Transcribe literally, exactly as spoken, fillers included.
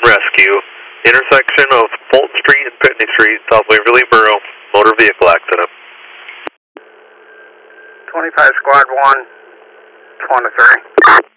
rescue. Intersection of Fulton Street and Pitney Street, South Waverly Borough, motor vehicle accident. twenty-five Squad one, twenty-three.